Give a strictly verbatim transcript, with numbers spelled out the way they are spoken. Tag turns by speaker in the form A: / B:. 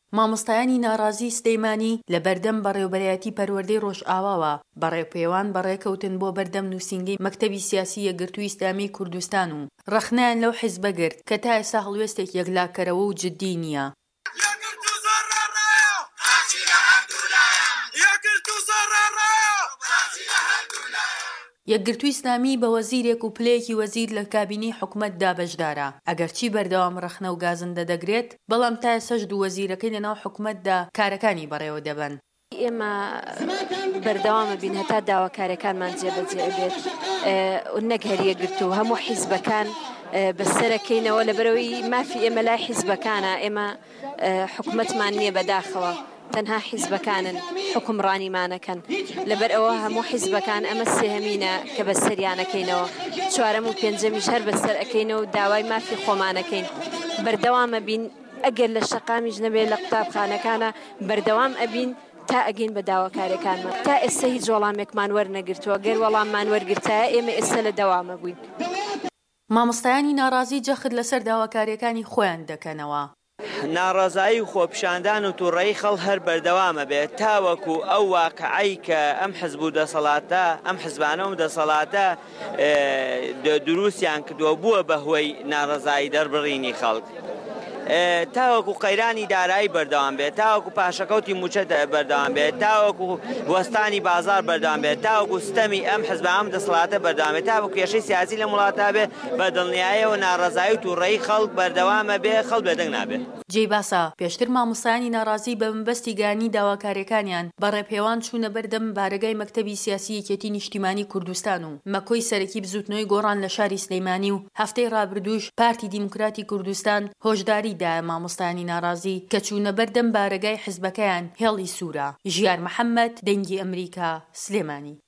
A: مامۆستایانی ناڕازی سلەیمانی لە بەردەم بەڕێوەبەرایەتی پەروەردەی ڕۆژئاواوە بەڕێوەپێوان بەڕێکەوتن بۆ بەردەم نووسینگەی مەکتەبی سیاسی یەکگرتووی ئیسلامی کوردستان و ڕەخنەیان لەو حیزبە گرت کە تا ئێستا هەڵوێستێک یەکلاکەرەوە و جددی نییە. یەکگرتووی ئیسلامی بە وەزیرێک و پلەیەکی وەزیر لە کابینەی حکوومەتدا بەشدارە. ئەگەرچی بەردەوام ڕەخنە و گازندە دەگرێت بەڵام تا ئێسەش دوو وەزیرەکەی لەناو حکوومەتدا کارەکانی بەڕێوە دەبن.
B: ئێمە بەردەوامە بین هەتا داواکاریەکانمان جێبەجێ بێت نەک هەر یەکگرتوو هەموو حیزبەکان بەسەرەکەینەوە لەبەرەوەی مافی ئێمە لای حیزبەکانە ئێمە حکوومەتمان نییە بەداخەوە تەنها حیزبەکانن حکومڕانیمانەکەن لەبەر ئەوە هەموو حیزبەکان ئەمە سێهەمینە کە بەسەریانەکەینەوە چوارەم و پێنجەمیش هەر بەسەر ئەەکەینەوە داوای مافی خۆمانەکەین بەردەوامە بین ئەگەر لە شەقامیش نەبێت لە قوتابخانەکانە بەردەوام ئەبین تا ئەگەین بە داواکارەکانمان تا ئێستا هیچ وەڵامێکمان وەرنەگرتووە گەر وەڵاممان وەرگرتایە ئێمە ئێستا لە دەوامە بووین.
A: مامۆستایانی ناڕازی جەخت لەسەر داواکاریەکانی خۆیان دەکەنەوە.
C: ناڕازایی و خۆپیشاندان و تووڕەیی خەڵ هەر بەردەوامە بێت تاوەکو ئەو واقعی کە ئەم حزب و دەسەڵاتە ئەم حزبانە و دەسەڵاتە دروستیان کردووە بووە بەهۆی ناڕەزایی دەربڕینی خەڵک. تاوەکو قەیرانی دارایی بەردەوام بێت تاوەکو پاشەکەوتی موچە بەردەوام بێت تاوەکو وەستانی بازار بەردەوام بێت تاوەکو ستەمی ئەم حزب ئەم دەسەڵاتە بەردەوام بێت تاوەکو کێشەی سیاسی لە وڵاتە بێ بە دڵنیاییەوە ناڕەزایی و تووڕەیی خەڵک بەردەوامە بێ خەڵک بێدەنگ نابێت.
A: جێی باسا پێشتر مامۆستایانی ناڕازی بە بنبەستی گانی داواکاریەکانیان بەڕێپێوان چوونە بەردەم بارگای مەکتەبی سیاسی یەکێتی نیشتیمانی کوردستان و مەکۆی سەرەکی بزوتنەوەی گۆڕان لە شاری سلەیمانی و هەفتەی ڕابردووش پارتی دیموکراتی کوردستان هۆشداری دایە مامۆستایانی ناڕازی کە چوونە بەردەم بارگای حیزبەکەیان هێڵی سوورە. ژیار محەممەد، دەنگی ئەمریکا، سلێمانی.